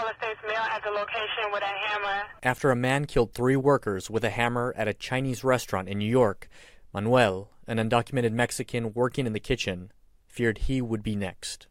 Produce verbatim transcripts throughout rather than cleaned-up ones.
Cola States male at the location with a hammer. After a man killed three workers with a hammer at a Chinese restaurant in New York, Manuel, an undocumented Mexican working in the kitchen, feared he would be next.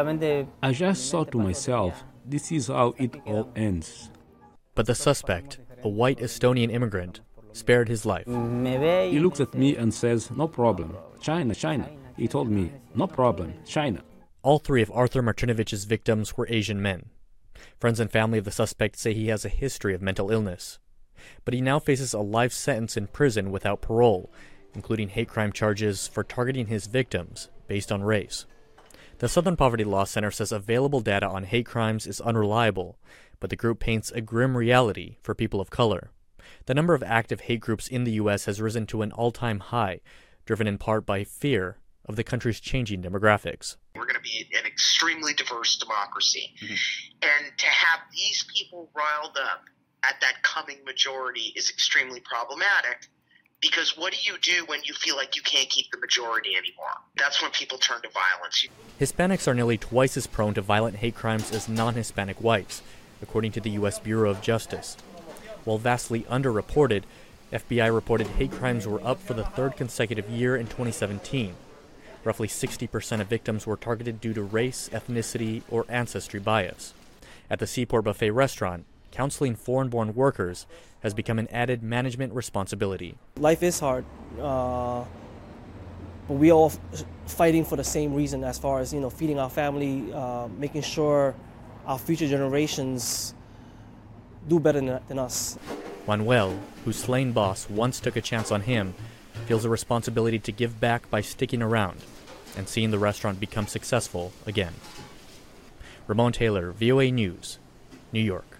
I just thought to myself, this is how it all ends. But the suspect, a white Estonian immigrant, spared his life. He looks at me and says, no problem, China, China. He told me, no problem, China. All three of Arthur Martinovich's victims were Asian men. Friends and family of the suspect say he has a history of mental illness. But he now faces a life sentence in prison without parole, including hate crime charges for targeting his victims based on race. The Southern Poverty Law Center says available data on hate crimes is unreliable, but the group paints a grim reality for people of color. The number of active hate groups in the U S has risen to an all-time high, driven in part by fear of the country's changing demographics. We're going to be an extremely diverse democracy. Mm-hmm. And to have these people riled up at that coming majority is extremely problematic, because what do you do when you feel like you can't keep the majority anymore? That's when people turn to violence. Hispanics are nearly twice as prone to violent hate crimes as non-Hispanic whites, according to the U S Bureau of Justice. While vastly underreported, F B I reported hate crimes were up for the third consecutive year in twenty seventeen. Roughly sixty percent of victims were targeted due to race, ethnicity, or ancestry bias. At the Seaport Buffet restaurant, counseling foreign-born workers has become an added management responsibility. Life is hard, uh, but we all f- fighting for the same reason, as far as, you know, feeding our family, uh, making sure our future generations do better than, than us. Manuel, whose slain boss once took a chance on him, feels a responsibility to give back by sticking around and seeing the restaurant become successful again. Ramon Taylor, V O A News, New York.